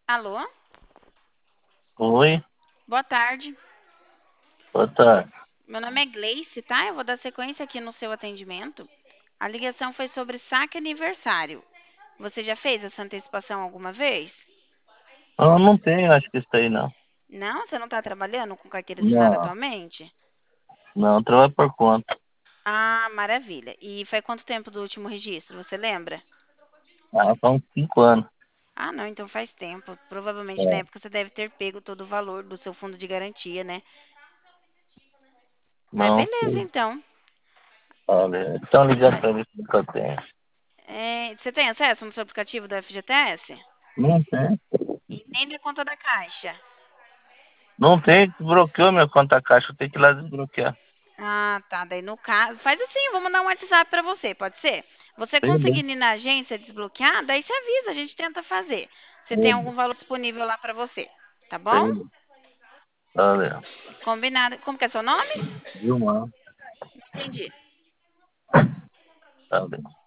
Alô? Oi, Boa tarde. boa tarde. Meu nome é Gleice, tá? Eu vou dar sequência aqui no seu atendimento. A ligação foi sobre saque aniversário. Você já fez essa antecipação alguma vez? Eu não tenho, acho que isso aí não. Não? Você não está trabalhando com carteira assinada Não, atualmente? não, trabalho por conta. Ah, maravilha. E foi quanto tempo do último registro? Você lembra? São 5 anos. Ah, não, então faz tempo. Provavelmente na É, época você deve ter pego todo o valor do seu fundo de garantia, né? Mas não beleza, sei. então. Olha, estão ligando para ver se eu tenho. Você tem acesso no seu aplicativo do FGTS? Não tem. E nem da conta da Caixa? Não tem, desbloqueou minha conta caixa, eu tenho que ir lá desbloquear. Ah, tá. Daí no caso. Faz assim, vou mandar um WhatsApp pra você, pode ser? Você Beleza, conseguindo ir na agência desbloquear, daí você avisa, a gente tenta fazer. Se tem algum valor disponível lá pra você. Tá bom? beleza. Olha, Combinado. Como que é seu nome? Vilmar, Entendi. olha.